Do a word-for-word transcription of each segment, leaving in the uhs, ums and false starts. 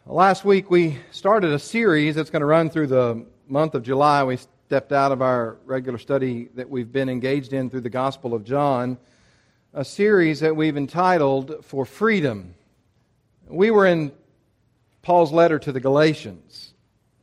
Last week we started a series that's going to run through the month of July. We stepped out of our regular study that we've been engaged in through the Gospel of John, a series that we've entitled For Freedom. We were in Paul's letter to the Galatians,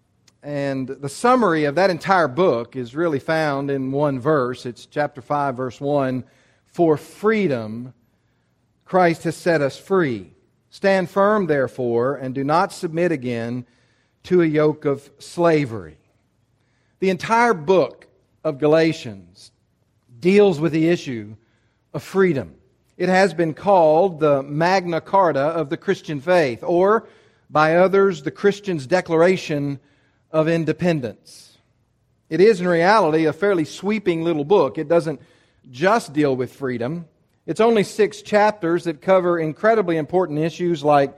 and the summary of that entire book is really found in one verse. It's chapter five, verse one. For freedom, Christ has set us free. Stand firm, therefore, and do not submit again to a yoke of slavery. The entire book of Galatians deals with the issue of freedom. It has been called the Magna Carta of the Christian faith, or by others, the Christian's Declaration of Independence. It is in reality a fairly sweeping little book. It doesn't just deal with freedom. It's only six chapters that cover incredibly important issues like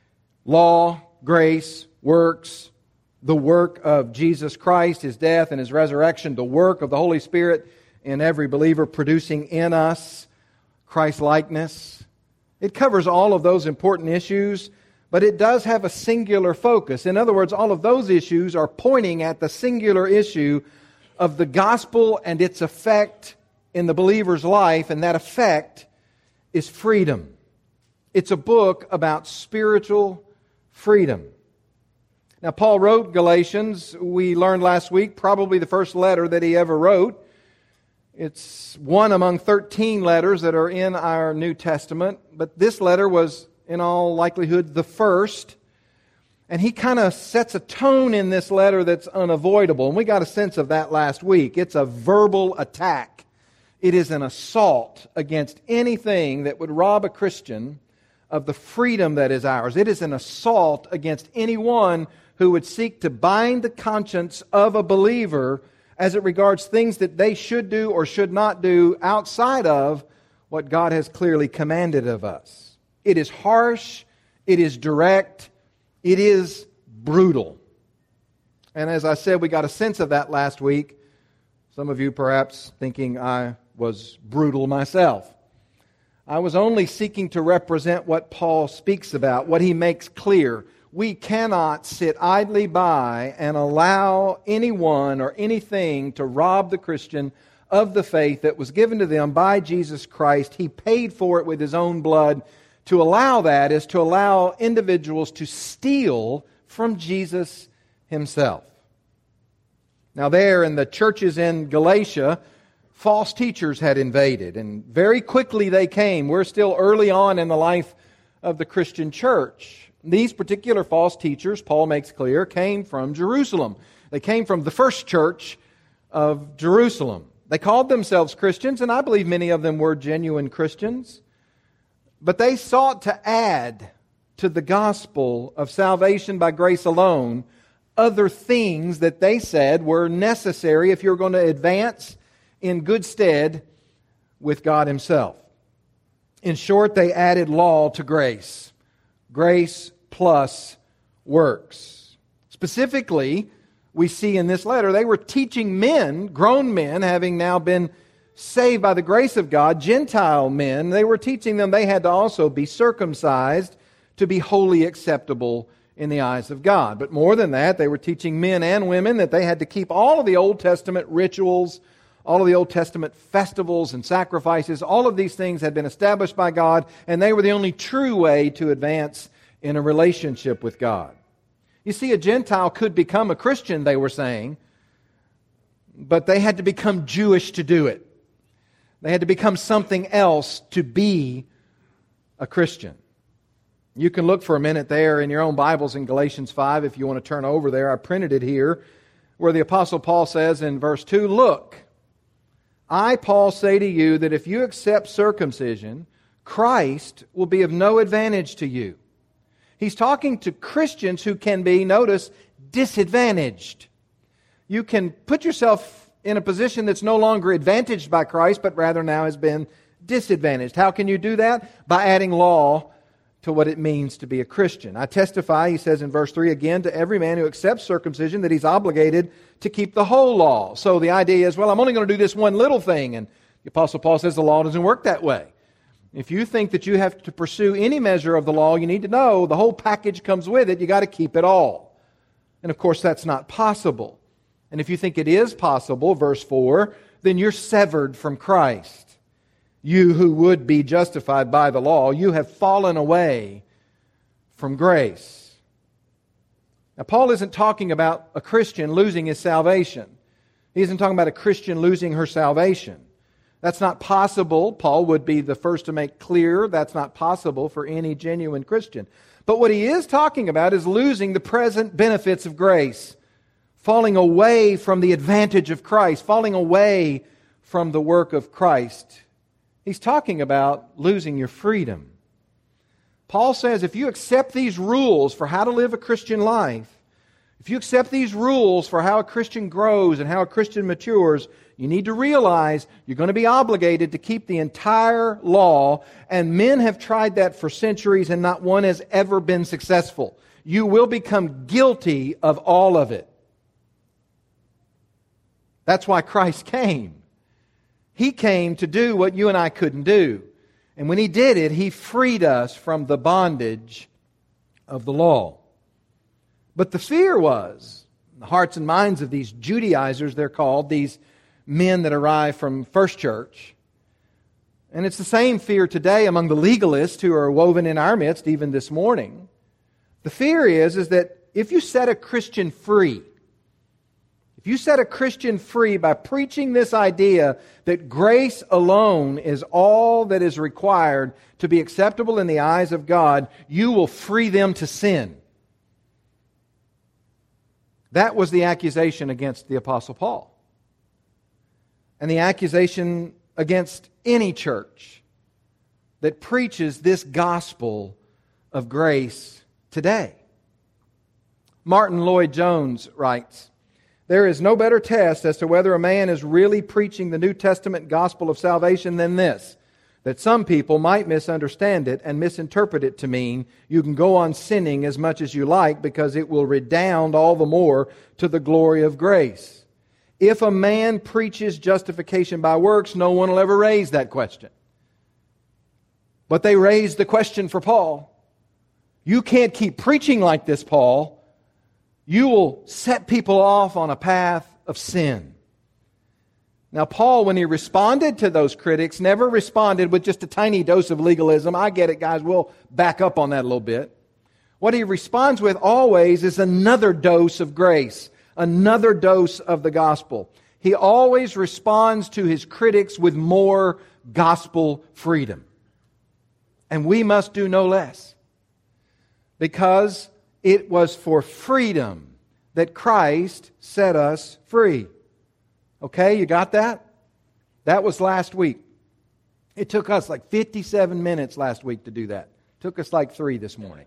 law, grace, works, the work of Jesus Christ, His death and His resurrection, the work of the Holy Spirit in every believer producing in us Christ-likeness. It covers all of those important issues, but it does have a singular focus. In other words, all of those issues are pointing at the singular issue of the gospel and its effect in the believer's life, and that effect is freedom. It's a book about spiritual freedom. Now, Paul wrote Galatians, we learned last week, probably the first letter that he ever wrote. It's one among thirteen letters that are in our New Testament, but this letter was, in all likelihood, the first. And he kind of sets a tone in this letter that's unavoidable, and we got a sense of that last week. It's a verbal attack. It is an assault against anything that would rob a Christian of the freedom that is ours. It is an assault against anyone who would seek to bind the conscience of a believer as it regards things that they should do or should not do outside of what God has clearly commanded of us. It is harsh, it is direct, it is brutal. And as I said, we got a sense of that last week. Some of you perhaps thinking I was brutal myself. I was only seeking to represent what Paul speaks about, what he makes clear. We cannot sit idly by and allow anyone or anything to rob the Christian of the faith that was given to them by Jesus Christ. He paid for it with His own blood. To allow that is to allow individuals to steal from Jesus Himself. Now there in the churches in Galatia, false teachers had invaded, and very quickly they came. We're still early on in the life of the Christian church. These particular false teachers, Paul makes clear, came from Jerusalem. They came from the first church of Jerusalem. They called themselves Christians, and I believe many of them were genuine Christians. But they sought to add to the gospel of salvation by grace alone other things that they said were necessary if you're going to advance in good stead with God Himself. In short, they added law to grace. Grace plus works. Specifically, we see in this letter, they were teaching men, grown men, having now been saved by the grace of God, Gentile men, they were teaching them they had to also be circumcised to be wholly acceptable in the eyes of God. But more than that, they were teaching men and women that they had to keep all of the Old Testament rituals, all of the Old Testament festivals and sacrifices. All of these things had been established by God, and they were the only true way to advance in a relationship with God. You see, a Gentile could become a Christian, they were saying, but they had to become Jewish to do it. They had to become something else to be a Christian. You can look for a minute there in your own Bibles in Galatians five if you want to turn over there. I printed it here, where the Apostle Paul says in verse two, "Look, I, Paul, say to you that if you accept circumcision, Christ will be of no advantage to you." He's talking to Christians who can be, notice, disadvantaged. You can put yourself in a position that's no longer advantaged by Christ, but rather now has been disadvantaged. How can you do that? By adding law to what it means to be a Christian. I testify, he says in verse three, again, to every man who accepts circumcision that he's obligated to keep the whole law. So the idea is, well, I'm only going to do this one little thing. And the Apostle Paul says the law doesn't work that way. If you think that you have to pursue any measure of the law, you need to know the whole package comes with it. You got to keep it all. And of course, that's not possible. And if you think it is possible, verse four, then you're severed from Christ. You who would be justified by the law, you have fallen away from grace. Now, Paul isn't talking about a Christian losing his salvation. He isn't talking about a Christian losing her salvation. That's not possible. Paul would be the first to make clear that's not possible for any genuine Christian. But what he is talking about is losing the present benefits of grace, falling away from the advantage of Christ, falling away from the work of Christ. He's talking about losing your freedom. Paul says if you accept these rules for how to live a Christian life, if you accept these rules for how a Christian grows and how a Christian matures, you need to realize you're going to be obligated to keep the entire law, and men have tried that for centuries and not one has ever been successful. You will become guilty of all of it. That's why Christ came. He came to do what you and I couldn't do. And when He did it, He freed us from the bondage of the law. But the fear was, in the hearts and minds of these Judaizers, they're called, these men that arrive from First Church. And it's the same fear today among the legalists who are woven in our midst even this morning. The fear is, is that if you set a Christian free, if you set a Christian free by preaching this idea that grace alone is all that is required to be acceptable in the eyes of God, you will free them to sin. That was the accusation against the Apostle Paul. And the accusation against any church that preaches this gospel of grace today. Martin Lloyd-Jones writes, "There is no better test as to whether a man is really preaching the New Testament gospel of salvation than this, that some people might misunderstand it and misinterpret it to mean you can go on sinning as much as you like because it will redound all the more to the glory of grace. If a man preaches justification by works, no one will ever raise that question." But they raised the question for Paul. You can't keep preaching like this, Paul. You will set people off on a path of sin. Now, Paul, when he responded to those critics, never responded with just a tiny dose of legalism. I get it, guys. We'll back up on that a little bit. What he responds with always is another dose of grace, another dose of the gospel. He always responds to his critics with more gospel freedom. And we must do no less. Because it was for freedom that Christ set us free. Okay, you got that? That was last week. It took us like fifty-seven minutes last week to do that. It took us like three this morning.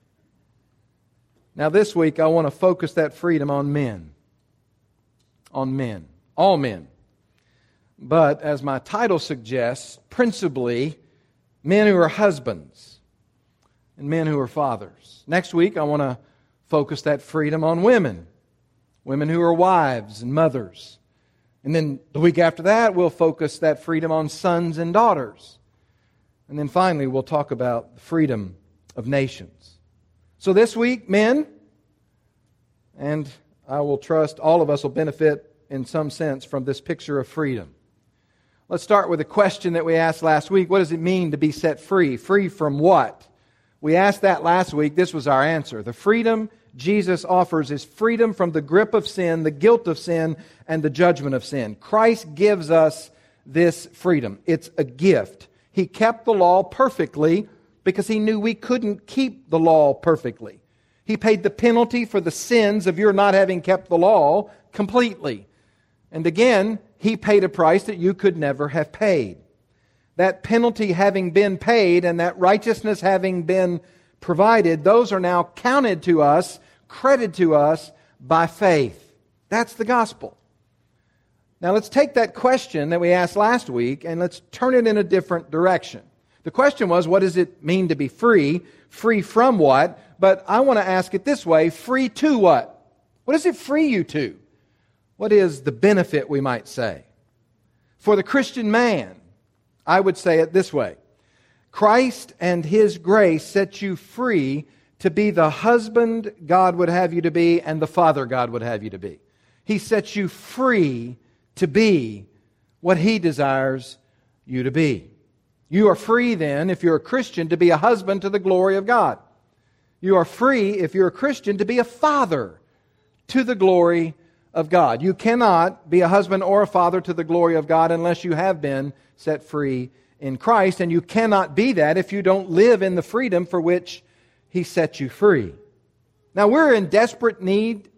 Now this week I want to focus that freedom on men. On men. All men. But as my title suggests, principally men who are husbands and men who are fathers. Next week I want to focus that freedom on women. Women who are wives and mothers. And then the week after that, we'll focus that freedom on sons and daughters. And then finally, we'll talk about the freedom of nations. So this week, men, and I will trust all of us will benefit in some sense from this picture of freedom. Let's start with a question that we asked last week. What does it mean to be set free? Free from what? We asked that last week. This was our answer. The freedom Jesus offers is freedom from the grip of sin, the guilt of sin, and the judgment of sin. Christ gives us this freedom. It's a gift. He kept the law perfectly because He knew we couldn't keep the law perfectly. He paid the penalty for the sins of your not having kept the law completely. And again, He paid a price that you could never have paid. That penalty having been paid and that righteousness having been provided, those are now counted to us, credited to us by faith. That's the gospel. Now let's take that question that we asked last week and let's turn it in a different direction. The question was, what does it mean to be free? Free from what? But I want to ask it this way, free to what? What does it free you to? What is the benefit, we might say? For the Christian man, I would say it this way. Christ and His grace set you free to be the husband God would have you to be and the father God would have you to be. He sets you free to be what He desires you to be. You are free then, if you're a Christian, to be a husband to the glory of God. You are free, if you're a Christian, to be a father to the glory of God. You cannot be a husband or a father to the glory of God unless you have been set free in Christ, and you cannot be that if you don't live in the freedom for which He set you free. Now, we're in desperate need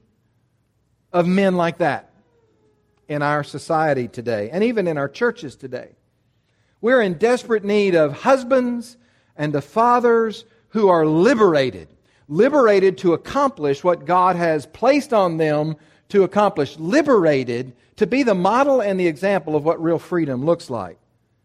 of men like that in our society today, and even in our churches today. We're in desperate need of husbands and of fathers who are liberated, liberated to accomplish what God has placed on them to accomplish, liberated to be the model and the example of what real freedom looks like.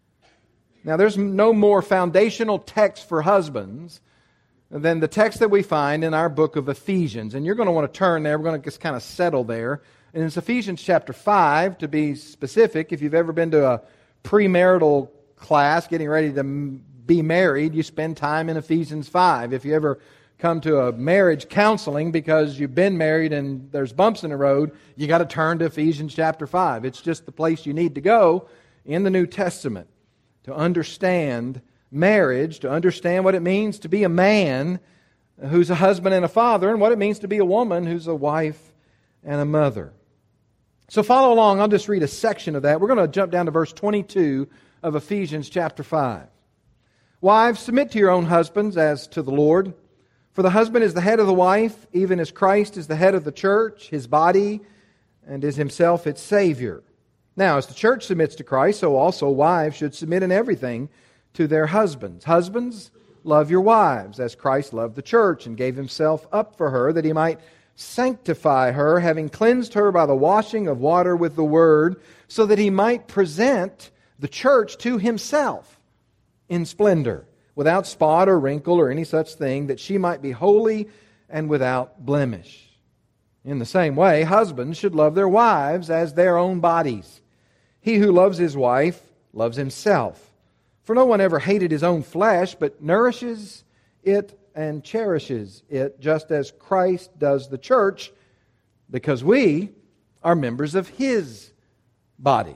Now, there's no more foundational text for husbands than the text that we find in our book of Ephesians. And you're going to want to turn there. We're going to just kind of settle there. And it's Ephesians chapter five, to be specific. If you've ever been to a premarital class getting ready to be married, you spend time in Ephesians five. If you ever come to a marriage counseling because you've been married and there's bumps in the road, you got to turn to Ephesians chapter five. It's just the place you need to go in the New Testament to understand marriage, to understand what it means to be a man who's a husband and a father, and what it means to be a woman who's a wife and a mother. So follow along. I'll just read a section of that. We're going to jump down to verse twenty-two of Ephesians chapter five. Wives, submit to your own husbands as to the Lord. For the husband is the head of the wife, even as Christ is the head of the church, His body, and is Himself its Savior. Now, as the church submits to Christ, so also wives should submit in everything to their husbands. Husbands, love your wives, as Christ loved the church and gave Himself up for her, that He might sanctify her, having cleansed her by the washing of water with the Word, so that He might present the church to Himself in splendor, without spot or wrinkle or any such thing, that she might be holy and without blemish. In the same way, husbands should love their wives as their own bodies. He who loves his wife loves himself. For no one ever hated his own flesh, but nourishes it and cherishes it, just as Christ does the church, because we are members of His body.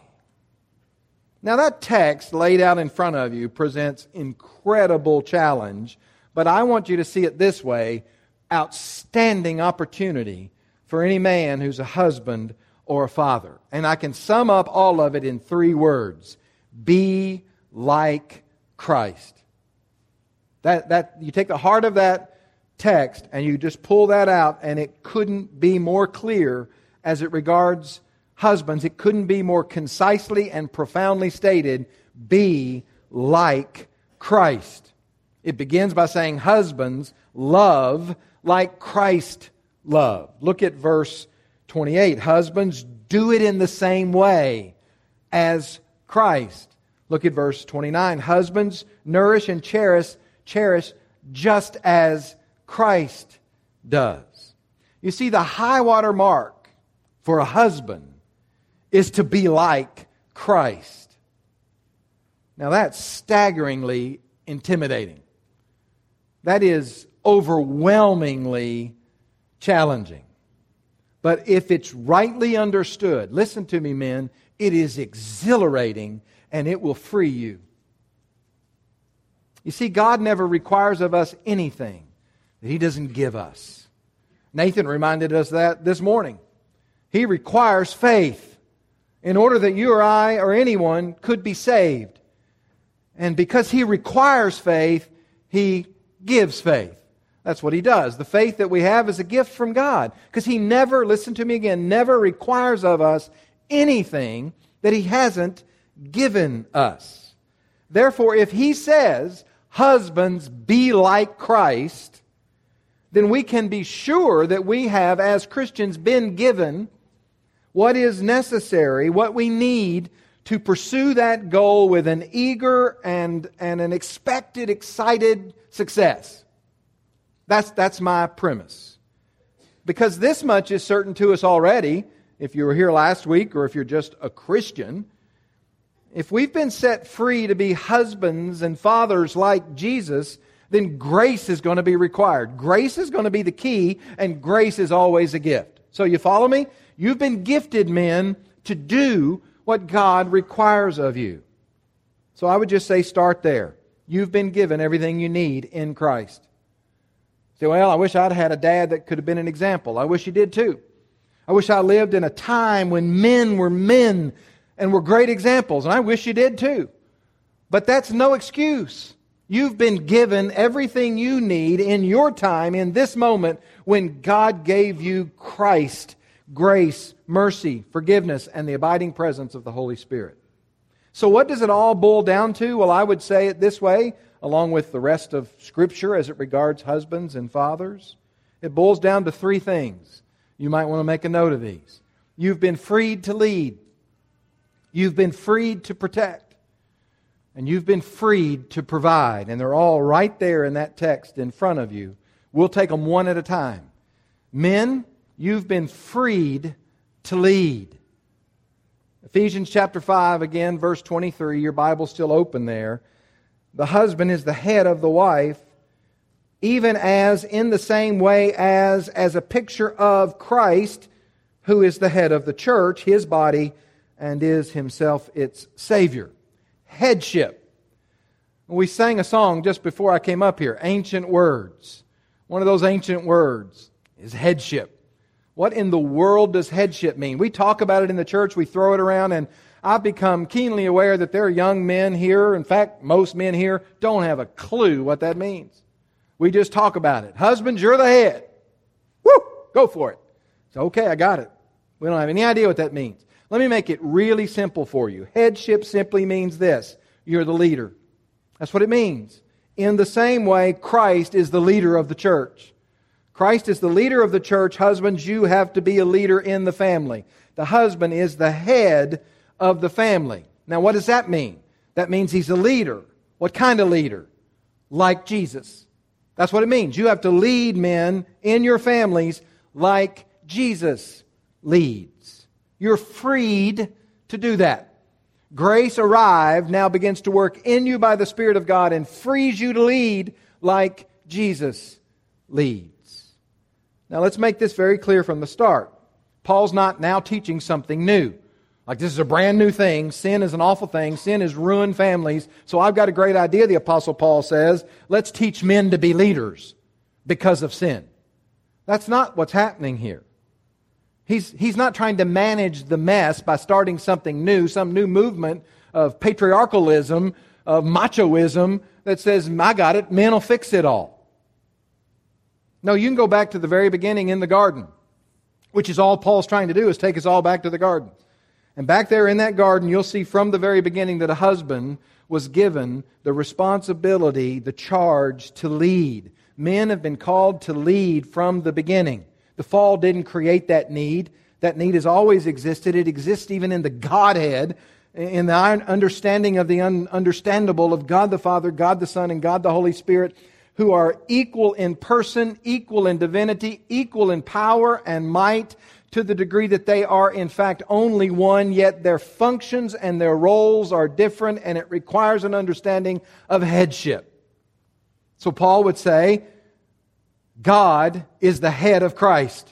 Now, that text laid out in front of you presents incredible challenge, but I want you to see it this way: outstanding opportunity for any man who's a husband or a father. And I can sum up all of it in three words: be like Christ. That that you take the heart of that text and you just pull that out, and it couldn't be more clear as it regards husbands. It couldn't be more concisely and profoundly stated: be like Christ. It begins by saying, husbands, love like Christ loved. Look at verse twenty-eight. Husbands, do it in the same way as Christ. Look at verse twenty-nine. Husbands, nourish and cherish, cherish just as Christ does. You see, the high water mark for a husband is to be like Christ. Now that's staggeringly intimidating. That is overwhelmingly challenging. But if it's rightly understood, listen to me, men, it is exhilarating and it will free you. You see, God never requires of us anything that He doesn't give us. Nathan reminded us that this morning. He requires faith in order that you or I or anyone could be saved. And because He requires faith, He gives faith. That's what He does. The faith that we have is a gift from God. Because He never, listen to me again, never requires of us anything that He hasn't given us. Therefore, if He says, husbands, be like Christ, then we can be sure that we have, as Christians, been given what is necessary, what we need to pursue that goal with an eager and, and an expected, excited success. That's, that's my premise. Because this much is certain to us already, if you were here last week or if you're just a Christian, If we've been set free to be husbands and fathers like Jesus, then grace is going to be required. Grace is going to be the key, and grace is always a gift. So you follow me? You've been gifted, men, to do what God requires of you. So I would just say start there. You've been given everything you need in Christ. Say, well, I wish I'd had a dad that could have been an example. I wish he did too. I wish I lived in a time when men were men and were great examples, and I wish you did too. But that's no excuse. You've been given everything you need in your time, in this moment, when God gave you Christ, grace, mercy, forgiveness, and the abiding presence of the Holy Spirit. So what does it all boil down to? Well, I would say it this way, along with the rest of Scripture as it regards husbands and fathers. It boils down to three things. You might want to make a note of these. You've been freed to lead. You've been freed to protect. And you've been freed to provide. And they're all right there in that text in front of you. We'll take them one at a time. Men, you've been freed to lead. Ephesians chapter five, again, verse twenty-three. Your Bible's still open there. The husband is the head of the wife, even as in the same way as, as a picture of Christ, who is the head of the church, His body, and is Himself its Savior. Headship. We sang a song just before I came up here, Ancient Words. One of those ancient words is headship. What in the world does headship mean? We talk about it in the church, we throw it around, and I've become keenly aware that there are young men here, in fact, most men here, don't have a clue what that means. We just talk about it. Husbands, you're the head. Woo! Go for it. So, okay, I got it. We don't have any idea what that means. Let me make it really simple for you. Headship simply means this. You're the leader. That's what it means. In the same way, Christ is the leader of the church. Christ is the leader of the church. Husbands, you have to be a leader in the family. The husband is the head of the family. Now, what does that mean? That means he's a leader. What kind of leader? Like Jesus. That's what it means. You have to lead men in your families like Jesus leads. You're freed to do that. Grace arrived, now begins to work in you by the Spirit of God and frees you to lead like Jesus leads. Now let's make this very clear from the start. Paul's not now teaching something new. Like this is a brand new thing. Sin is an awful thing. Sin has ruined families. So I've got a great idea, the Apostle Paul says. Let's teach men to be leaders because of sin. That's not what's happening here. He's, he's not trying to manage the mess by starting something new, some new movement of patriarchalism, of machoism that says, I got it, men will fix it all. No, you can go back to the very beginning in the garden, which is all Paul's trying to do, is take us all back to the garden. And back there in that garden, you'll see from the very beginning that a husband was given the responsibility, the charge to lead. Men have been called to lead from the beginning. The fall didn't create that need. That need has always existed. It exists even in the Godhead, in the understanding of the ununderstandable of God the Father, God the Son, and God the Holy Spirit, who are equal in person, equal in divinity, equal in power and might, to the degree that they are in fact only one, yet their functions and their roles are different, and it requires an understanding of headship. So Paul would say, God is the head of Christ,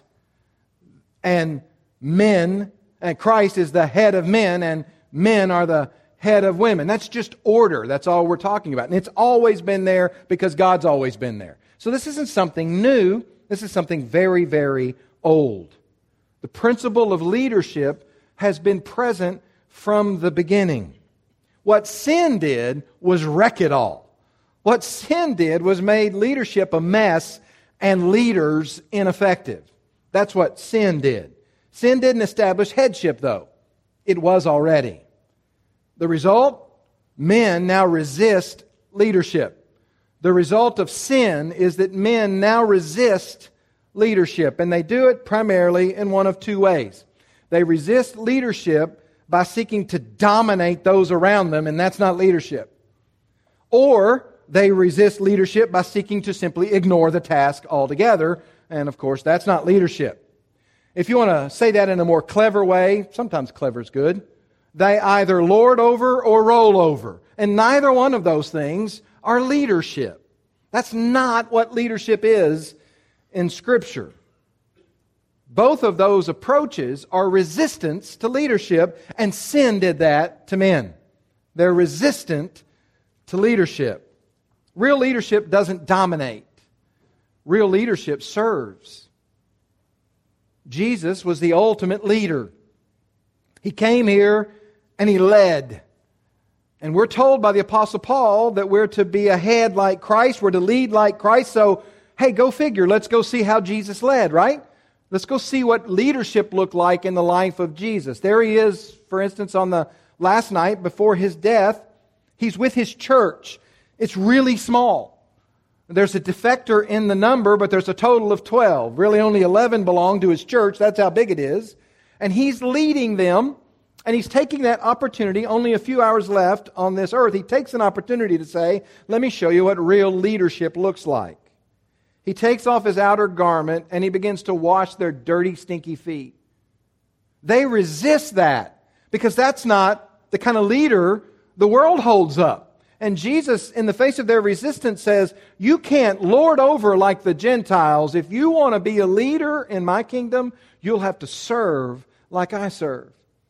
and men, and Christ is the head of men, and men are the head of women. That's just order. That's all we're talking about. And it's always been there because God's always been there. So this isn't something new. This is something very, very old. The principle of leadership has been present from the beginning. What sin did was wreck it all. What sin did was made leadership a mess and leaders ineffective. That's what sin did. Sin didn't establish headship, though. It was already. The result? Men now resist leadership. The result of sin is that men now resist leadership, and they do it primarily in one of two ways. They resist leadership by seeking to dominate those around them, and that's not leadership. Or they resist leadership by seeking to simply ignore the task altogether. And of course, that's not leadership. If you want to say that in a more clever way, sometimes clever is good. They either lord over or roll over. And neither one of those things are leadership. That's not what leadership is in Scripture. Both of those approaches are resistance to leadership, and sin did that to men. They're resistant to leadership. Real leadership doesn't dominate. Real leadership serves. Jesus was the ultimate leader. He came here and He led. And we're told by the Apostle Paul that we're to be a head like Christ. We're to lead like Christ. So, hey, go figure. Let's go see how Jesus led, right? Let's go see what leadership looked like in the life of Jesus. There He is, for instance, on the last night before His death. He's with His church. It's really small. There's a defector in the number, but there's a total of twelve. Really only eleven belong to His church. That's how big it is. And He's leading them, and He's taking that opportunity, only a few hours left on this earth. He takes an opportunity to say, let me show you what real leadership looks like. He takes off His outer garment, and He begins to wash their dirty, stinky feet. They resist that, because that's not the kind of leader the world holds up. And Jesus, in the face of their resistance, says, you can't lord over like the Gentiles. If you want to be a leader in My kingdom, you'll have to serve like I serve.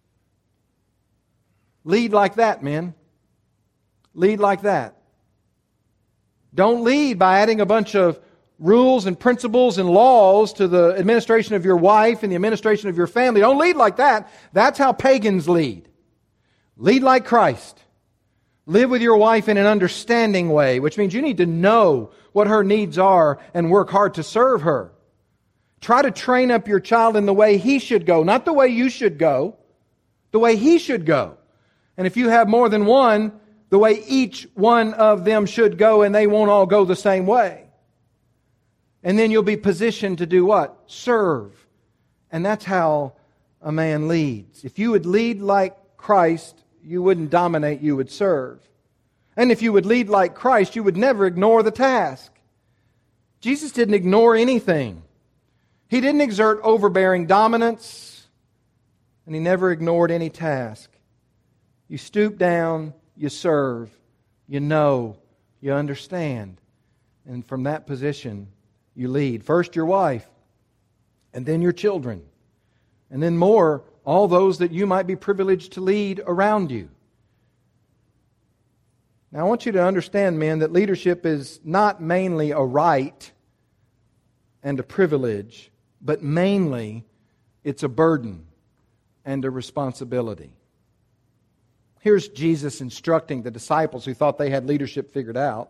Lead like that, men. Lead like that. Don't lead by adding a bunch of rules and principles and laws to the administration of your wife and the administration of your family. Don't lead like that. That's how pagans lead. Lead like Christ. Live with your wife in an understanding way, which means you need to know what her needs are and work hard to serve her. Try to train up your child in the way he should go, not the way you should go, the way he should go. And if you have more than one, the way each one of them should go, and they won't all go the same way. And then you'll be positioned to do what? Serve. And that's how a man leads. If you would lead like Christ, you wouldn't dominate, you would serve. And if you would lead like Christ, you would never ignore the task. Jesus didn't ignore anything. He didn't exert overbearing dominance, and He never ignored any task. You stoop down, you serve, you know, you understand. And from that position, you lead. First your wife, and then your children, and then more, all those that you might be privileged to lead around you. Now I want you to understand, men, that leadership is not mainly a right and a privilege, but mainly it's a burden and a responsibility. Here's Jesus instructing the disciples who thought they had leadership figured out.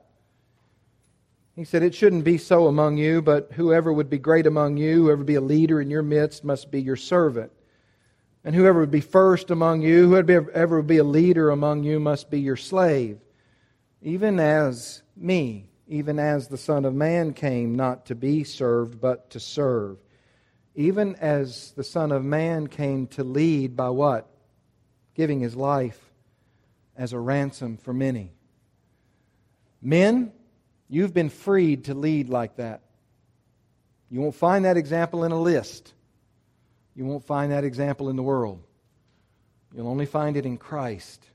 He said, it shouldn't be so among you, but whoever would be great among you, whoever would be a leader in your midst, must be your servant. And whoever would be first among you, whoever would be a leader among you, must be your slave. Even as me, even as the Son of Man came not to be served, but to serve. Even as the Son of Man came to lead by what? Giving His life as a ransom for many. Men, you've been freed to lead like that. You won't find that example in a list. You won't find that example in the world. You'll only find it in Christ.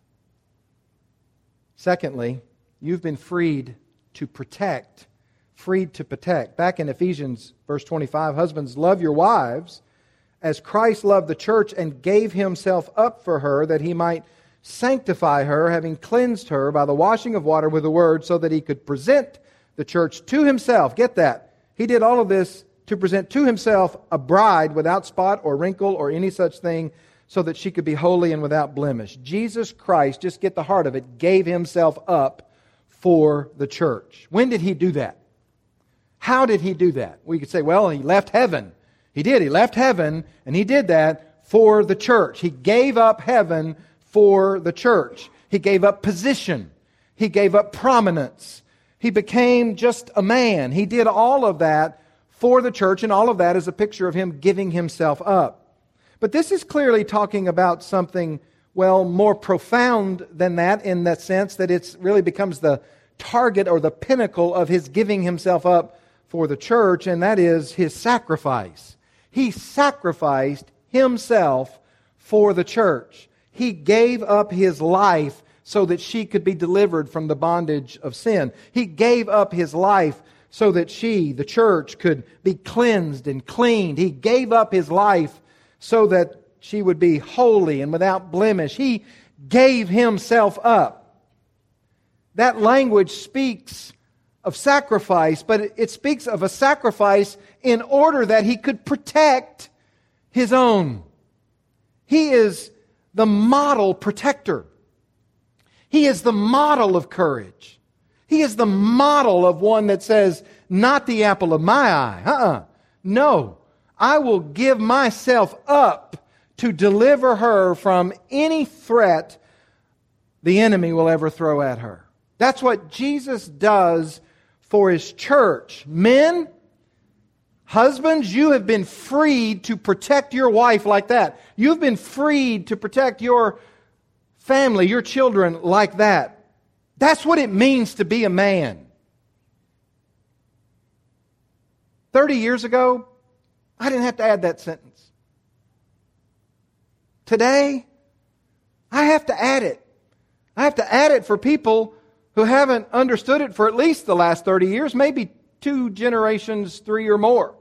Secondly, you've been freed to protect. Freed to protect. Back in Ephesians verse twenty-five, husbands, love your wives as Christ loved the church and gave Himself up for her, that He might sanctify her, having cleansed her by the washing of water with the word, so that He could present the church to Himself. Get that. He did all of this to present to Himself a bride without spot or wrinkle or any such thing, so that she could be holy and without blemish. Jesus Christ, just get the heart of it, gave Himself up for the church. When did He do that? How did He do that? We could say, well, He left heaven. He did. He left heaven, and He did that for the church. He gave up heaven for the church. He gave up position. He gave up prominence. He became just a man. He did all of that for the church, and all of that is a picture of Him giving Himself up. But this is clearly talking about something, well, more profound than that, in that sense that it really becomes the target or the pinnacle of His giving Himself up for the church, and that is His sacrifice. He sacrificed Himself for the church. He gave up His life so that she could be delivered from the bondage of sin. He gave up His life so that she, the church, could be cleansed and cleaned. He gave up His life so that she would be holy and without blemish. He gave Himself up. That language speaks of sacrifice, but it speaks of a sacrifice in order that He could protect His own. He is the model protector. He is the model of courage. He is the model of one that says, not the apple of my eye. Uh-uh. No, I will give myself up to deliver her from any threat the enemy will ever throw at her. That's what Jesus does for His church. Men, husbands, you have been freed to protect your wife like that. You've been freed to protect your family, your children like that. That's what it means to be a man. Thirty years ago, I didn't have to add that sentence. Today, I have to add it. I have to add it for people who haven't understood it for at least the last thirty years, maybe two generations, three or more.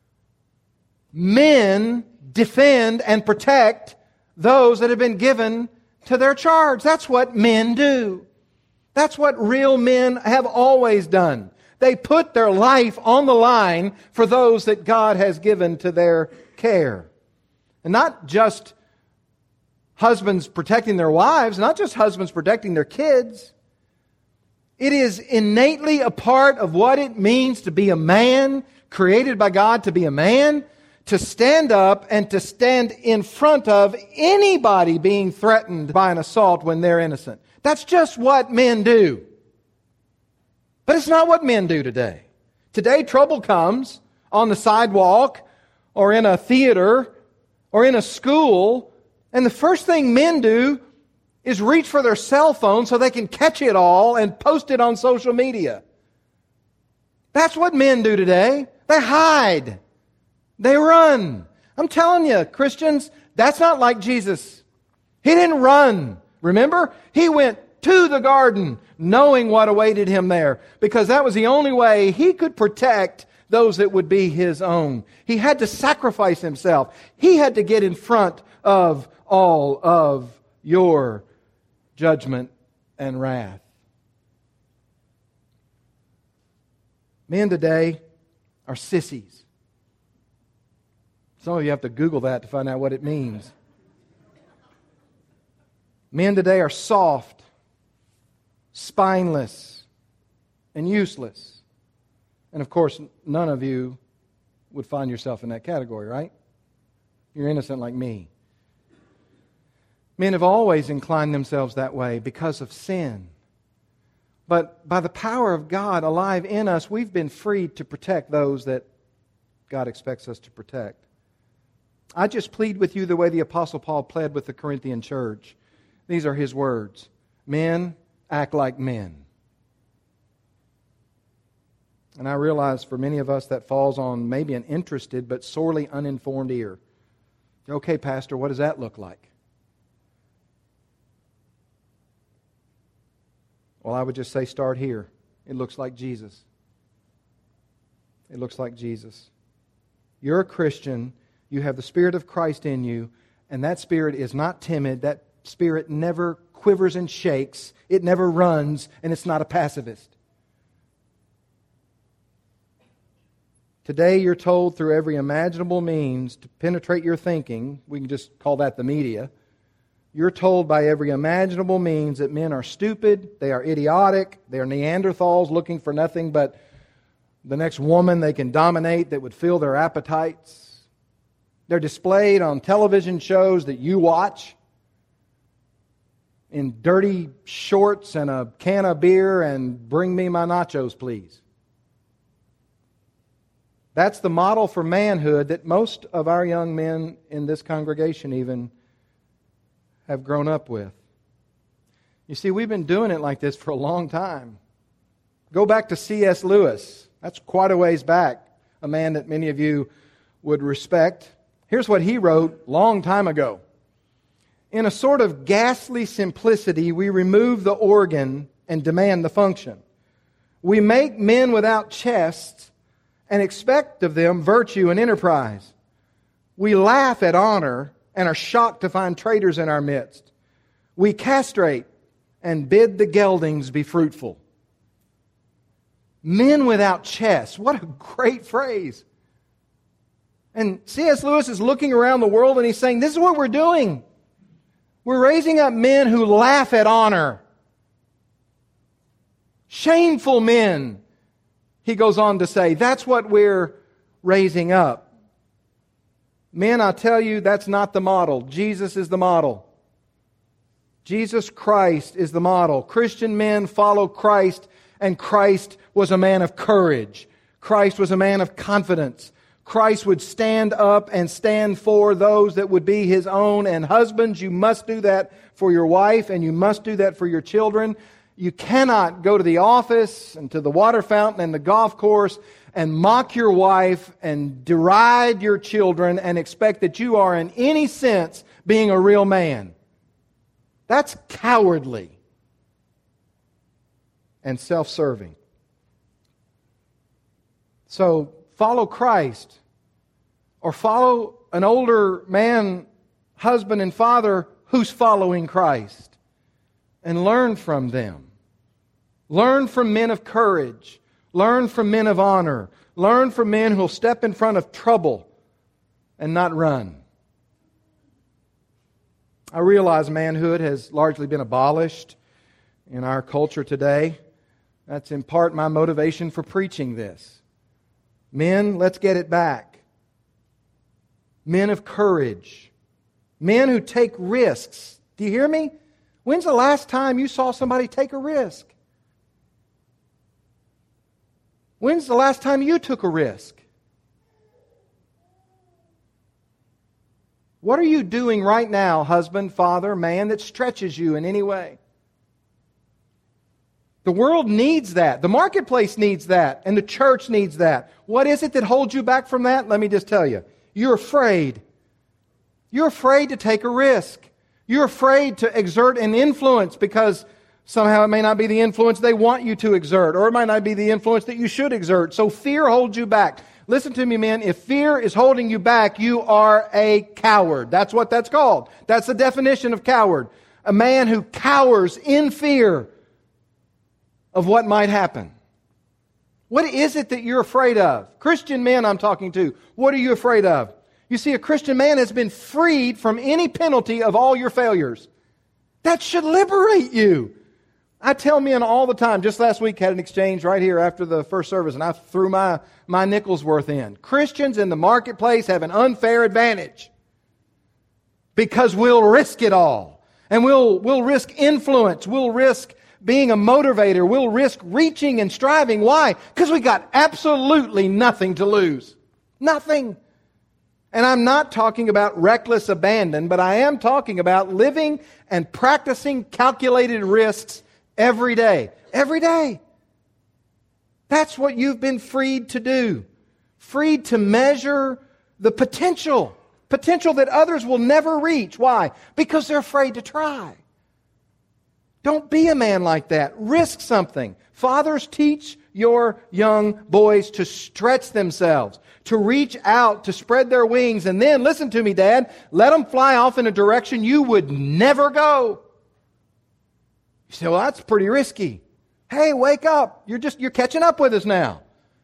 Men defend and protect those that have been given to their charge. That's what men do. That's what real men have always done. They put their life on the line for those that God has given to their care. And not just husbands protecting their wives, not just husbands protecting their kids. It is innately a part of what it means to be a man, created by God to be a man, to stand up and to stand in front of anybody being threatened by an assault when they're innocent. That's just what men do. But it's not what men do today. Today, trouble comes on the sidewalk or in a theater or in a school, and the first thing men do is reach for their cell phone so they can catch it all and post it on social media. That's what men do today. They hide. They run. I'm telling you, Christians, that's not like Jesus. He didn't run. Remember? He went to the garden knowing what awaited Him there, because that was the only way He could protect those that would be His own. He had to sacrifice Himself. He had to get in front of all of your judgment and wrath. Men today are sissies. Some of you have to Google that to find out what it means. Men today are soft, spineless, and useless. And of course, none of you would find yourself in that category, right? You're innocent like me. Men have always inclined themselves that way because of sin. But by the power of God alive in us, we've been freed to protect those that God expects us to protect. I just plead with you the way the Apostle Paul pled with the Corinthian church. These are his words. Men, act like men. And I realize for many of us that falls on maybe an interested but sorely uninformed ear. Okay, Pastor, what does that look like? Well, I would just say start here. It looks like Jesus. It looks like Jesus. You're a Christian. You have the Spirit of Christ in you, and that Spirit is not timid. That Spirit never quivers and shakes. It never runs, and it's not a pacifist. Today you're told through every imaginable means to penetrate your thinking. We can just call that the media. You're told by every imaginable means that men are stupid, they are idiotic, they are Neanderthals looking for nothing but the next woman they can dominate that would fill their appetites. They're displayed on television shows that you watch in dirty shorts and a can of beer and bring me my nachos, please. That's the model for manhood that most of our young men in this congregation even have grown up with. You see, we've been doing it like this for a long time. Go back to C S Lewis. That's quite a ways back. A man that many of you would respect. Here's what he wrote long time ago. In a sort of ghastly simplicity, we remove the organ and demand the function. We make men without chests and expect of them virtue and enterprise. We laugh at honor and are shocked to find traitors in our midst. We castrate and bid the geldings be fruitful. Men without chests. What a great phrase. And C S Lewis is looking around the world and he's saying, this is what we're doing. We're raising up men who laugh at honor. Shameful men, he goes on to say. That's what we're raising up. Men, I tell you, that's not the model. Jesus is the model. Jesus Christ is the model. Christian men follow Christ, and Christ was a man of courage. Christ was a man of confidence. Christ would stand up and stand for those that would be His own. And husbands, you must do that for your wife, and you must do that for your children. You cannot go to the office and to the water fountain and the golf course and mock your wife and deride your children and expect that you are in any sense being a real man. That's cowardly and self-serving. So follow Christ, or follow an older man, husband and father who's following Christ, and learn from them. Learn from men of courage. Learn from men of honor. Learn from men who will step in front of trouble and not run. I realize manhood has largely been abolished in our culture today. That's in part my motivation for preaching this. Men, let's get it back. Men of courage. Men who take risks. Do you hear me? When's the last time you saw somebody take a risk? When's the last time you took a risk? What are you doing right now, husband, father, man, that stretches you in any way? The world needs that. The marketplace needs that. And the church needs that. What is it that holds you back from that? Let me just tell you. You're afraid. You're afraid to take a risk. You're afraid to exert an influence because somehow it may not be the influence they want you to exert, or it might not be the influence that you should exert. So fear holds you back. Listen to me, men. If fear is holding you back, you are a coward. That's what that's called. That's the definition of coward. A man who cowers in fear of what might happen. What is it that you're afraid of? Christian men I'm talking to, what are you afraid of? You see, a Christian man has been freed from any penalty of all your failures. That should liberate you. I tell men all the time, just last week had an exchange right here after the first service, and I threw my, my nickel's worth in. Christians in the marketplace have an unfair advantage because we'll risk it all. And we'll, we'll risk influence. We'll risk being a motivator. We'll risk reaching and striving. Why? Because we got absolutely nothing to lose. Nothing. And I'm not talking about reckless abandon, but I am talking about living and practicing calculated risks every day. Every day. That's what you've been freed to do. Freed to measure the potential. Potential that others will never reach. Why? Because they're afraid to try. Don't be a man like that. Risk something. Fathers, teach your young boys to stretch themselves, to reach out, to spread their wings, and then, listen to me, Dad, let them fly off in a direction you would never go. You say, well, that's pretty risky. Hey, wake up. You're just, you're catching up with us now.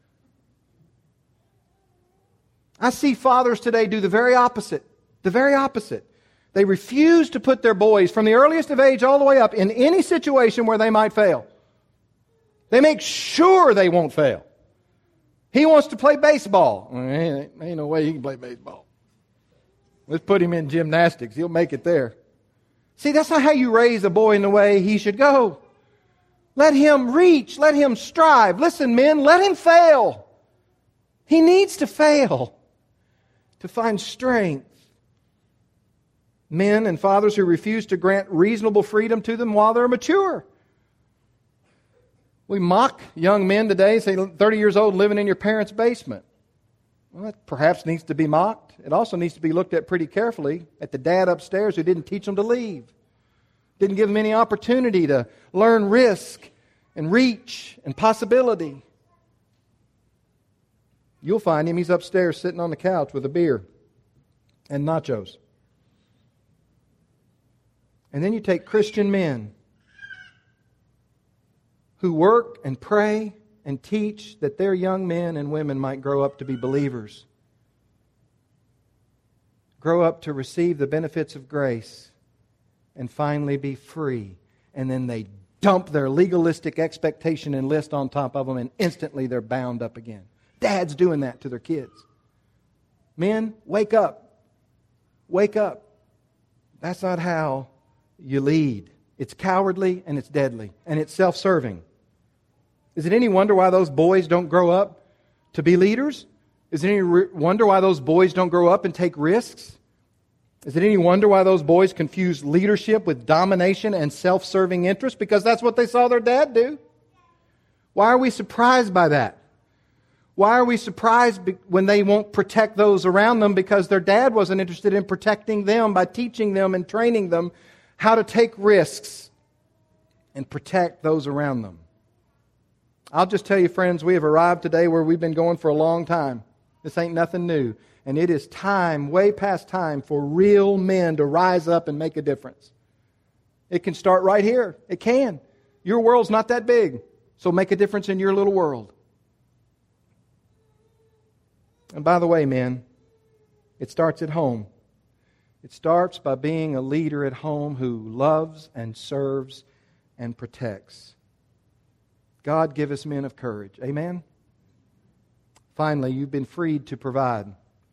I see fathers today do the very opposite. The very opposite. They refuse to put their boys from the earliest of age all the way up in any situation where they might fail. They make sure they won't fail. He wants to play baseball. Ain't, ain't no way he can play baseball. Let's put him in gymnastics. He'll make it there. See, that's not how you raise a boy in the way he should go. Let him reach. Let him strive. Listen, men, let him fail. He needs to fail to find strength. Men and fathers who refuse to grant reasonable freedom to them while they're mature. We mock young men today, say thirty years old living in your parents' basement. Well, that perhaps needs to be mocked. It also needs to be looked at pretty carefully at the dad upstairs who didn't teach them to leave. Didn't give them any opportunity to learn risk and reach and possibility. You'll find him, he's upstairs sitting on the couch with a beer and nachos. And then you take Christian men who work and pray and teach that their young men and women might grow up to be believers. Grow up to receive the benefits of grace and finally be free. And then they dump their legalistic expectation and list on top of them, and instantly they're bound up again. Dads doing that to their kids. Men, wake up. Wake up. That's not how you lead. It's cowardly and it's deadly and it's self-serving. Is it any wonder why those boys don't grow up to be leaders? Is it any re- wonder why those boys don't grow up and take risks? Is it any wonder why those boys confuse leadership with domination and self-serving interest? Because that's what they saw their dad do. Why are we surprised by that? Why are we surprised when they won't protect those around them? Because their dad wasn't interested in protecting them by teaching them and training them how to take risks and protect those around them. I'll just tell you, friends, we have arrived today where we've been going for a long time. This ain't nothing new. And it is time, way past time, for real men to rise up and make a difference. It can start right here. It can. Your world's not that big, so make a difference in your little world. And by the way, men, it starts at home. It starts by being a leader at home who loves and serves and protects. God give us men of courage. Amen? Finally, you've been freed to provide.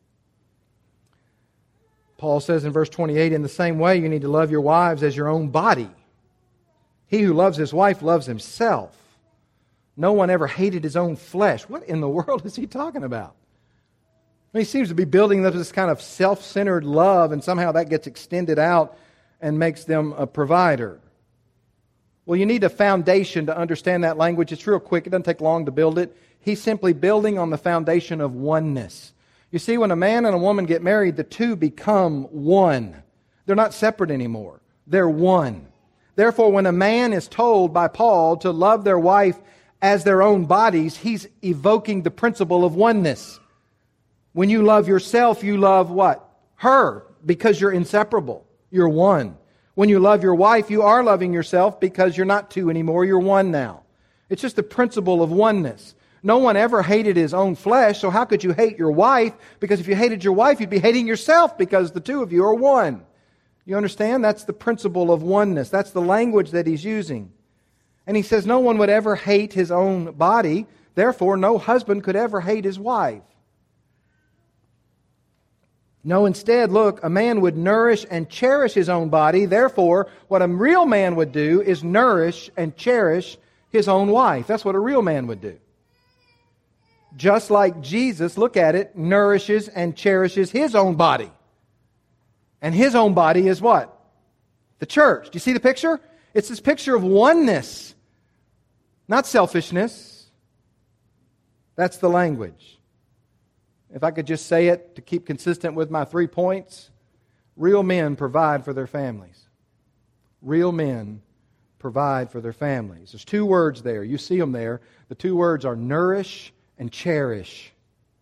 Paul says in verse twenty-eight, in the same way you need to love your wives as your own body. He who loves his wife loves himself. No one ever hated his own flesh. What in the world is he talking about? He seems to be building up this kind of self-centered love, and somehow that gets extended out and makes them a provider. Well, you need a foundation to understand that language. It's real quick. It doesn't take long to build it. He's simply building on the foundation of oneness. You see, when a man and a woman get married, the two become one. They're not separate anymore. They're one. Therefore, when a man is told by Paul to love their wife as their own bodies, he's evoking the principle of oneness. When you love yourself, you love what? Her, because you're inseparable. You're one. When you love your wife, you are loving yourself because you're not two anymore, you're one now. It's just the principle of oneness. No one ever hated his own flesh, so how could you hate your wife? Because if you hated your wife, you'd be hating yourself because the two of you are one. You understand? That's the principle of oneness. That's the language that he's using. And he says no one would ever hate his own body. Therefore, no husband could ever hate his wife. No, instead, look, a man would nourish and cherish his own body. Therefore, what a real man would do is nourish and cherish his own wife. That's what a real man would do. Just like Jesus, look at it, nourishes and cherishes his own body. And his own body is what? The church. Do you see the picture? It's this picture of oneness, not selfishness. That's the language. If I could just say it to keep consistent with my three points, real men provide for their families. Real men provide for their families. There's two words there. You see them there. The two words are nourish and cherish.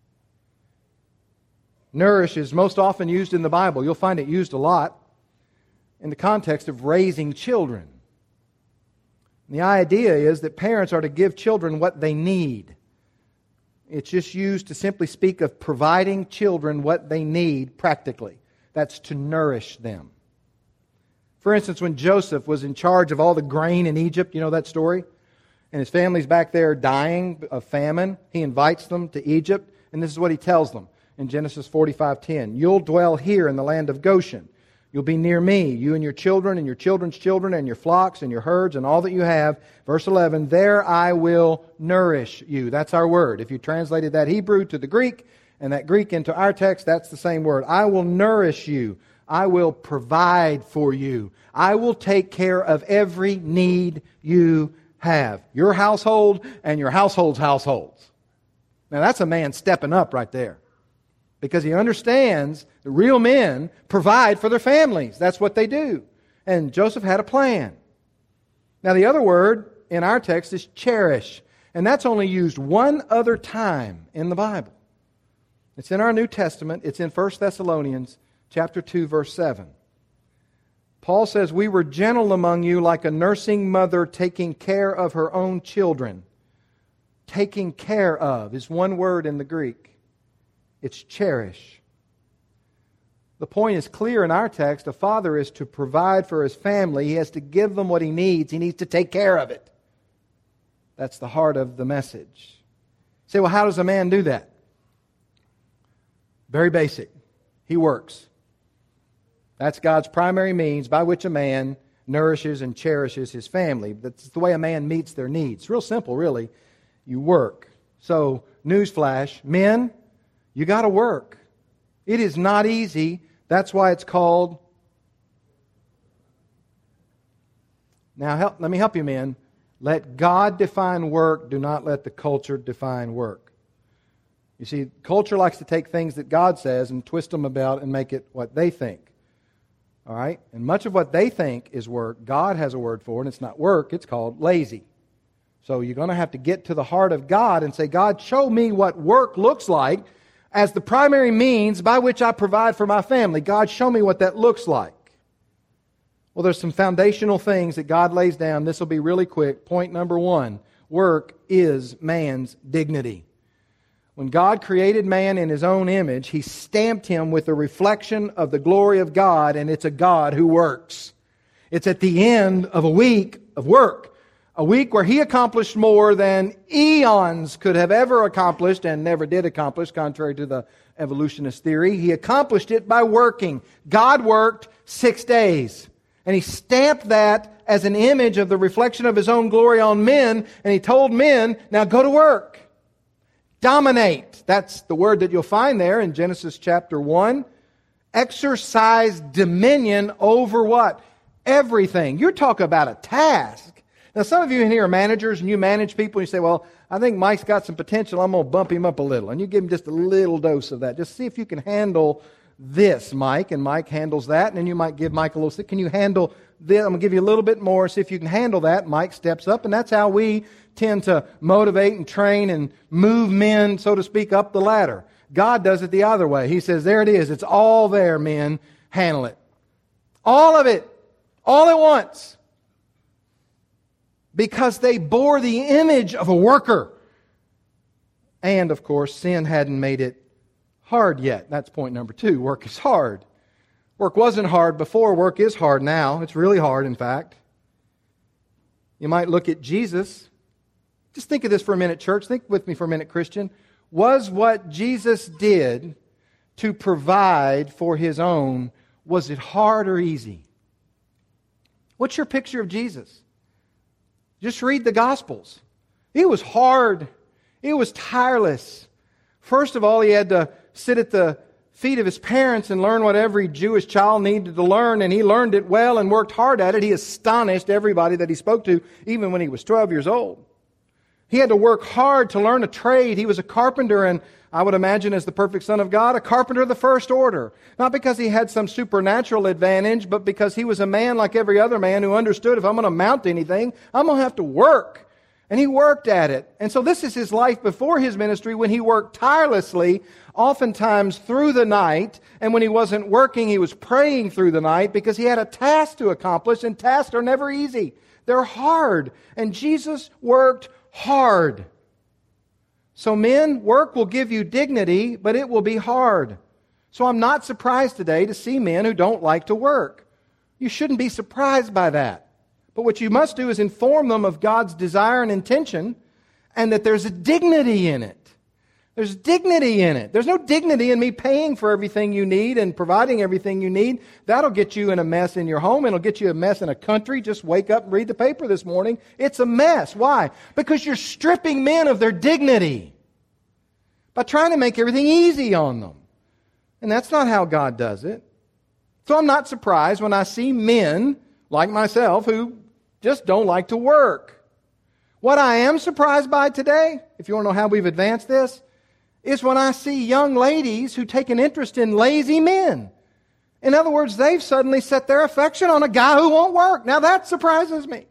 Nourish is most often used in the Bible. You'll find it used a lot in the context of raising children. And the idea is that parents are to give children what they need. It's just used to simply speak of providing children what they need practically. That's to nourish them. For instance, when Joseph was in charge of all the grain in Egypt, you know that story? And his family's back there dying of famine. He invites them to Egypt, and this is what he tells them in Genesis forty-five ten. You'll dwell here in the land of Goshen. You'll be near me, you and your children and your children's children and your flocks and your herds and all that you have. Verse eleven, there I will nourish you. That's our word. If you translated that Hebrew to the Greek and that Greek into our text, that's the same word. I will nourish you. I will provide for you. I will take care of every need you have. Your household and your household's households. Now that's a man stepping up right there. because he understands that real men provide for their families. That's what they do. And Joseph had a plan. Now, the other word in our text is cherish, and that's only used one other time in the Bible. It's in our New Testament. It's in First Thessalonians chapter two, verse seven. Paul says, "We were gentle among you like a nursing mother taking care of her own children." Taking care of is one word in the Greek. It's cherish. The point is clear in our text. A father is to provide for his family. He has to give them what he needs. He needs to take care of it. That's the heart of the message. You say, well, how does a man do that? Very basic. He works. That's God's primary means by which a man nourishes and cherishes his family. That's the way a man meets their needs. It's real simple, really. You work. So, newsflash, men, you got to work. It is not easy. That's why it's called... Now, help, let me help you, men. Let God define work. Do not let the culture define work. You see, culture likes to take things that God says and twist them about and make it what they think. All right? And much of what they think is work, God has a word for, and it's not work, it's called lazy. So you're going to have to get to the heart of God and say, God, show me what work looks like as the primary means by which I provide for my family. God, show me what that looks like. Well, there's some foundational things that God lays down. This will be really quick. Point number one, work is man's dignity. When God created man in His own image, He stamped him with a reflection of the glory of God, and it's a God who works. It's at the end of a week of work. A week where He accomplished more than eons could have ever accomplished and never did accomplish, contrary to the evolutionist theory. He accomplished it by working. God worked six days. And He stamped that as an image of the reflection of His own glory on men. And He told men, now go to work. Dominate. That's the word that you'll find there in Genesis chapter one. Exercise dominion over what? Everything. You're talking about a task. Now, some of you in here are managers and you manage people and you say, well, I think Mike's got some potential. I'm going to bump him up a little. And you give him just a little dose of that. Just see if you can handle this, Mike. And Mike handles that. And then you might give Mike a little, can you handle this? I'm going to give you a little bit more. See if you can handle that. Mike steps up. And that's how we tend to motivate and train and move men, so to speak, up the ladder. God does it the other way. He says, there it is. It's all there, men. Handle it. All of it. All at once. Because they bore the image of a worker. And, of course, sin hadn't made it hard yet. That's point number two. Work is hard. Work wasn't hard before. Work is hard now. It's really hard, in fact. You might look at Jesus. Just think of this for a minute, church. Think with me for a minute, Christian. Was what Jesus did to provide for His own, was it hard or easy? What's your picture of Jesus? Just read the Gospels. It was hard. It was tireless. First of all, He had to sit at the feet of His parents and learn what every Jewish child needed to learn, and He learned it well and worked hard at it. He astonished everybody that He spoke to, even when He was twelve years old. He had to work hard to learn a trade. He was a carpenter, and I would imagine as the perfect Son of God, a carpenter of the first order. Not because he had some supernatural advantage, but because he was a man like every other man who understood if I'm going to mount anything, I'm going to have to work. And he worked at it. And so this is his life before his ministry when he worked tirelessly, oftentimes through the night. And when he wasn't working, he was praying through the night because he had a task to accomplish, and tasks are never easy. They're hard. And Jesus worked hard. So men, work will give you dignity, but it will be hard. So I'm not surprised today to see men who don't like to work. You shouldn't be surprised by that. But what you must do is inform them of God's desire and intention, and that there's a dignity in it. There's dignity in it. There's no dignity in me paying for everything you need and providing everything you need. That'll get you in a mess in your home. It'll get you a mess in a country. Just wake up and read the paper this morning. It's a mess. Why? Because you're stripping men of their dignity by trying to make everything easy on them. And that's not how God does it. So I'm not surprised when I see men like myself who just don't like to work. What I am surprised by today, if you want to know how we've advanced this, is when I see young ladies who take an interest in lazy men. In other words, they've suddenly set their affection on a guy who won't work. Now that surprises me.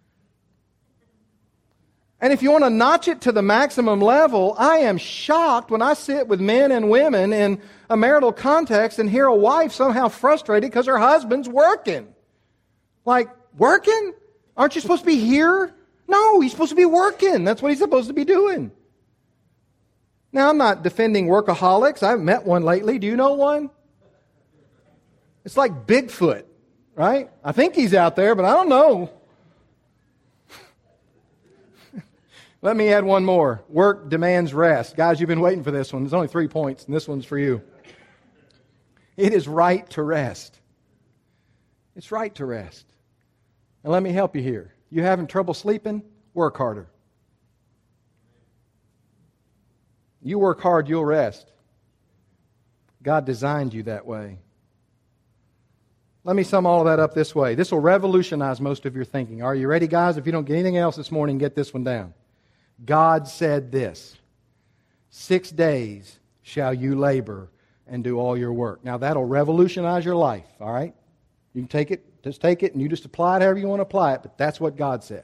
And if you want to notch it to the maximum level, I am shocked when I sit with men and women in a marital context and hear a wife somehow frustrated because her husband's working. Like, working? Aren't you supposed to be here? No, he's supposed to be working. That's what he's supposed to be doing. Now, I'm not defending workaholics. I haven't met one lately. Do you know one? It's like Bigfoot, right? I think he's out there, but I don't know. Let me add one more. Work demands rest. Guys, you've been waiting for this one. There's only three points, and this one's for you. It is right to rest. It's right to rest. And let me help you here. You having trouble sleeping? Work harder. You work hard, you'll rest. God designed you that way. Let me sum all of that up this way. This will revolutionize most of your thinking. Are you ready, guys? If you don't get anything else this morning, get this one down. God said this, six days shall you labor and do all your work. Now that'll revolutionize your life, all right? You can take it, just take it, and you just apply it however you want to apply it, but that's what God said.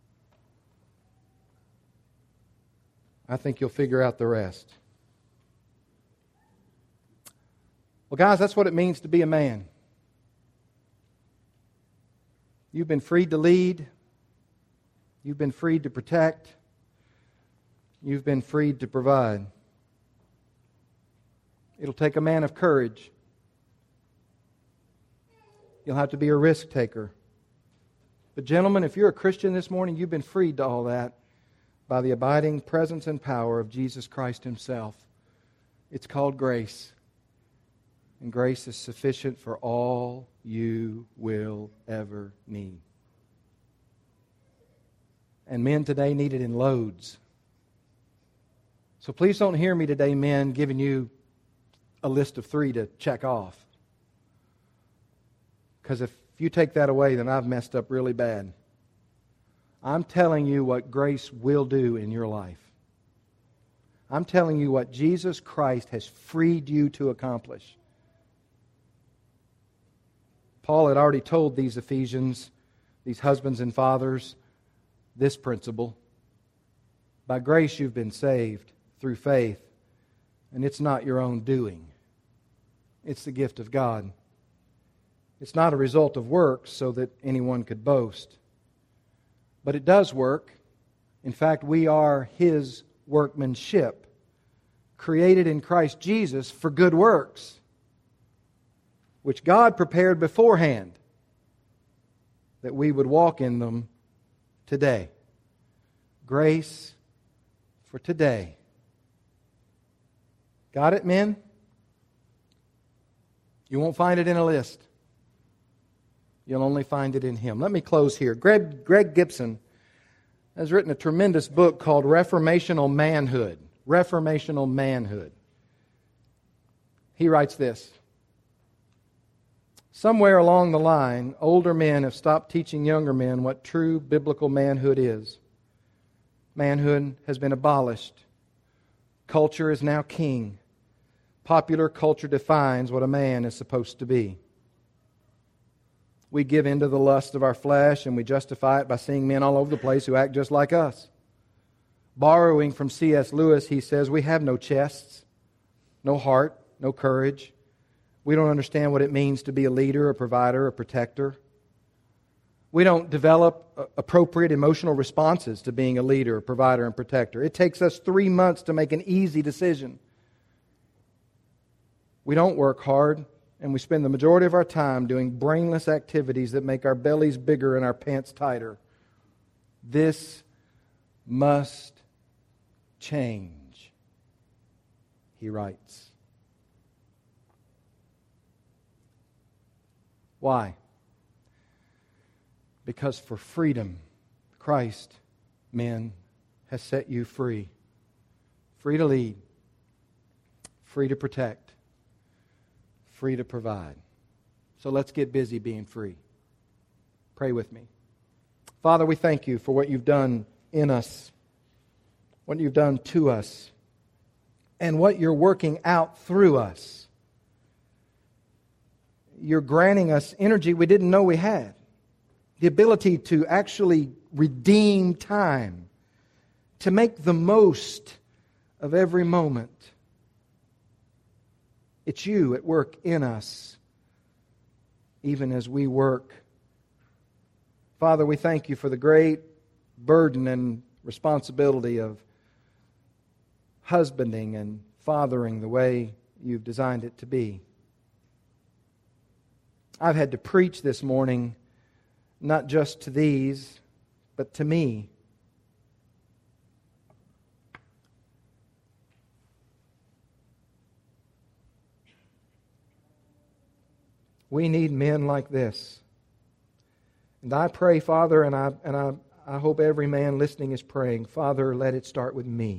I think you'll figure out the rest. Well, guys, that's what it means to be a man. You've been freed to lead. You've been freed to protect. You've been freed to provide. It'll take a man of courage. You'll have to be a risk taker. But gentlemen, if you're a Christian this morning, you've been freed to all that by the abiding presence and power of Jesus Christ Himself. It's called grace. And grace is sufficient for all you will ever need. And men today need it in loads. So please don't hear me today, men, giving you a list of three to check off. Because if you take that away, then I've messed up really bad. I'm telling you what grace will do in your life. I'm telling you what Jesus Christ has freed you to accomplish. Paul had already told these Ephesians, these husbands and fathers, this principle. By grace you've been saved through faith, and it's not your own doing. It's the gift of God. It's not a result of works so that anyone could boast. But it does work. In fact, we are His workmanship, created in Christ Jesus for good works, which God prepared beforehand that we would walk in them today. Grace for today. Got it, men? You won't find it in a list. You'll only find it in Him. Let me close here. Greg, Greg Gibson has written a tremendous book called Reformational Manhood. Reformational Manhood. He writes this. Somewhere along the line, older men have stopped teaching younger men what true biblical manhood is. Manhood has been abolished. Culture is now king. Popular culture defines what a man is supposed to be. We give in to the lust of our flesh and we justify it by seeing men all over the place who act just like us. Borrowing from C S Lewis, he says, we have no chests, no heart, no courage. We don't understand what it means to be a leader, a provider, a protector. We don't develop appropriate emotional responses to being a leader, a provider, and protector. It takes us three months to make an easy decision. We don't work hard, and we spend the majority of our time doing brainless activities that make our bellies bigger and our pants tighter. This must change, he writes. Why? Because for freedom, Christ, men, has set you free. Free to lead. Free to protect. Free to provide. So let's get busy being free. Pray with me. Father, we thank You for what You've done in us, what You've done to us. and what you're working out through us. You're granting us energy we didn't know we had. The ability to actually redeem time, to make the most of every moment. It's you at work in us, even as we work. Father, we thank you for the great burden and responsibility of husbanding and fathering the way you've designed it to be. I've had to preach this morning, not just to these, but to me. We need men like this. And I pray, Father, and I and I, I hope every man listening is praying, Father, let it start with me.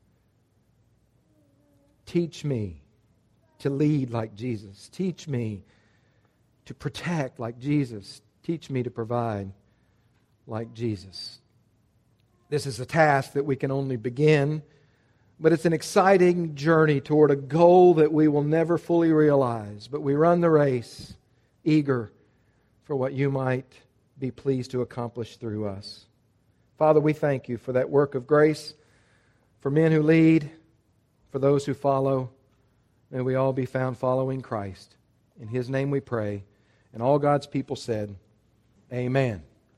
Teach me to lead like Jesus. Teach me to protect like Jesus. Teach me to provide like Jesus. This is a task that we can only begin, but it's an exciting journey toward a goal that we will never fully realize. But we run the race, eager for what you might be pleased to accomplish through us. Father, we thank you for that work of grace, for men who lead, for those who follow. May we all be found following Christ. In His name we pray. And all God's people said, Amen.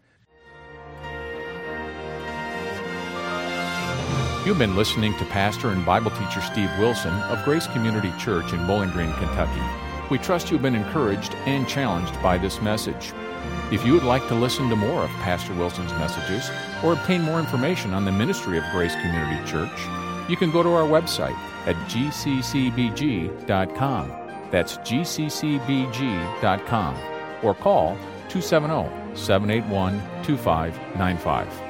You've been listening to Pastor and Bible teacher Steve Wilson of Grace Community Church in Bowling Green, Kentucky. We trust you've been encouraged and challenged by this message. If you would like to listen to more of Pastor Wilson's messages or obtain more information on the ministry of Grace Community Church, you can go to our website at g c c b g dot com. That's g c c b g dot com. Or call two seven zero, seven eight one, two five nine five.